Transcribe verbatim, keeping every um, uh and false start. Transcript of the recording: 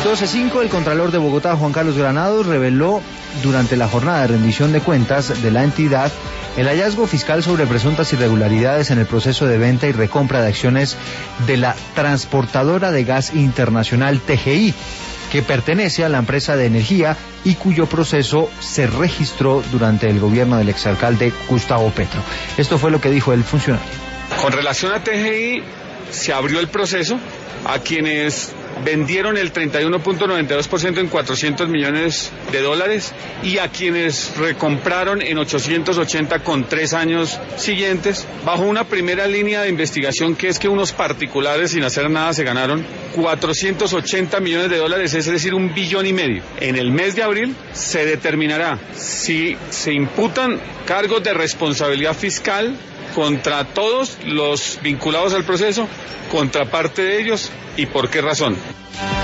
doce cinco, el Contralor de Bogotá, Juan Carlos Granados, reveló durante la jornada de rendición de cuentas de la entidad el hallazgo fiscal sobre presuntas irregularidades en el proceso de venta y recompra de acciones de la transportadora de gas internacional T G I, que pertenece a la empresa de energía y cuyo proceso se registró durante el gobierno del exalcalde Gustavo Petro. Esto fue lo que dijo el funcionario. Con relación a T G I, se abrió el proceso a quienes vendieron el treinta y uno punto noventa y dos por ciento en cuatrocientos millones de dólares y a quienes recompraron en ochocientos ochenta con tres años siguientes, bajo una primera línea de investigación que es que unos particulares sin hacer nada se ganaron cuatrocientos ochenta millones de dólares, es decir, un billón y medio. En el mes de abril se determinará si se imputan cargos de responsabilidad fiscal contra todos los vinculados al proceso, contra parte de ellos y por qué razón.